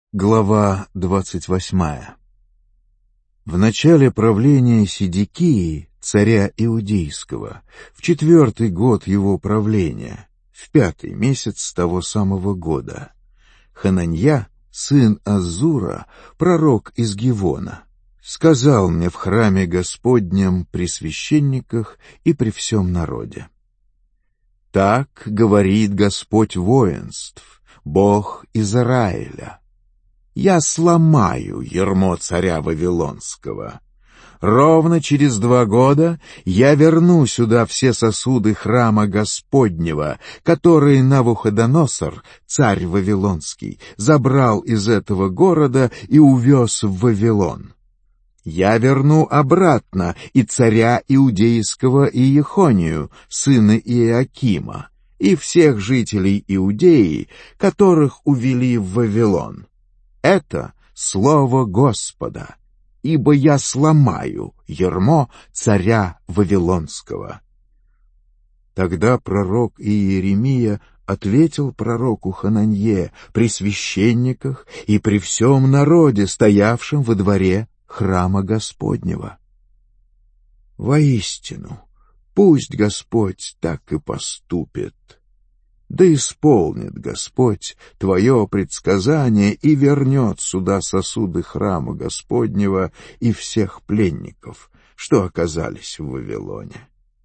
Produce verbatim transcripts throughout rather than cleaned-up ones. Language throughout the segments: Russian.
Глава двадцать восьмая. В начале правления Седекии, царя Иудейского, в четвертый год его правления, в пятый месяц того самого года, Хананья, сын Аззура, пророк из Гивона, сказал мне в храме Господнем при священниках и при всем народе: «Так говорит Господь воинств, Бог Израиля: я сломаю ярмо царя Вавилонского. Ровно через два года я верну сюда все сосуды храма Господнего, которые Навуходоносор, царь Вавилонский, забрал из этого города и увез в Вавилон. Я верну обратно и царя Иудейского Иехонию, сына Иоакима, и всех жителей Иудеи, которых увели в Вавилон. Это слово Господа, ибо я сломаю ярмо царя Вавилонского». Тогда пророк Иеремия ответил пророку Хананье при священниках и при всем народе, стоявшем во дворе храма Господнего: «Воистину, пусть Господь так и поступит. Да исполнит Господь твое предсказание и вернет сюда сосуды храма Господнего и всех пленников, что оказались в Вавилоне.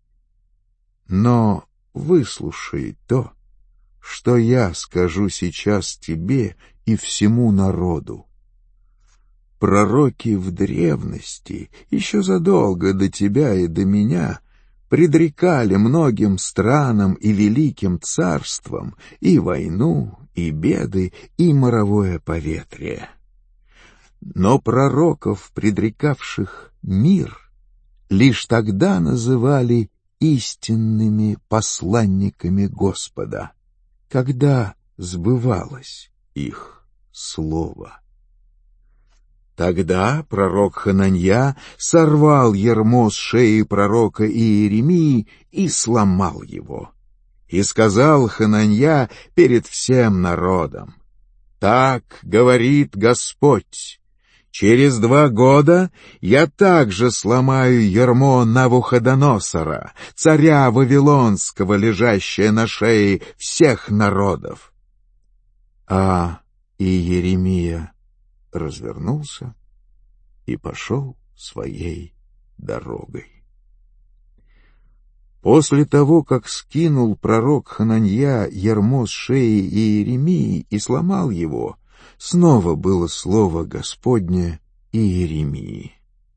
Но выслушай то, что я скажу сейчас тебе и всему народу. Пророки в древности, еще задолго до тебя и до меня, предрекали многим странам и великим царствам и войну, и беды, и моровое поветрие. Но пророков, предрекавших мир, лишь тогда называли истинными посланниками Господа, когда сбывалось их слово. Тогда пророк Хананья сорвал ярмо с шеи пророка Иеремии и сломал его. И сказал Хананья перед всем народом: «Так говорит Господь: через два года я также сломаю ярмо Навуходоносора, царя Вавилонского, лежащее на шее всех народов». А Иеремия развернулся и пошел своей дорогой. После того, как скинул пророк Хананья ярмо с шеи Иеремии и сломал его, снова было слово Господне Иеремии: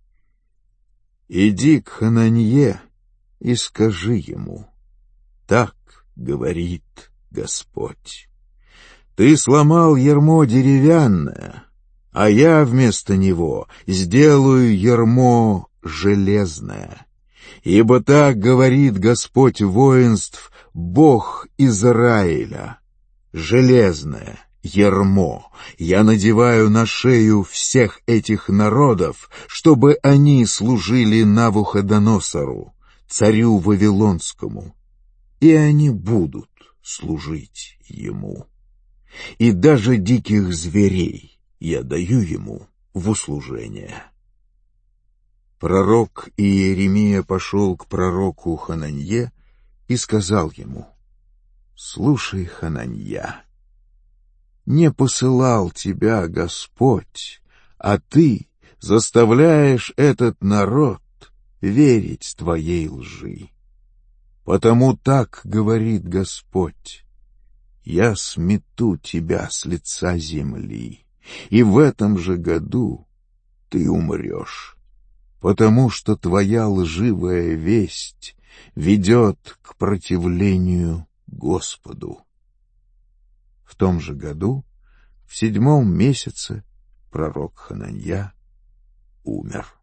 «Иди к Хананье и скажи ему: так говорит Господь: ты сломал ярмо деревянное, а я вместо него сделаю ярмо железное. Ибо так говорит Господь воинств, Бог Израиля: железное ярмо я надеваю на шею всех этих народов, чтобы они служили Навуходоносору, царю Вавилонскому, и они будут служить ему. И даже диких зверей я даю ему в услужение». Пророк Иеремия пошел к пророку Хананье и сказал ему: «Слушай, Хананья, не посылал тебя Господь, а ты заставляешь этот народ верить твоей лжи. Потому так говорит Господь: я смету тебя с лица земли, и в этом же году ты умрешь, потому что твоя лживая весть ведет к противлению Господу». В том же году, в седьмом месяце, пророк Хананья умер.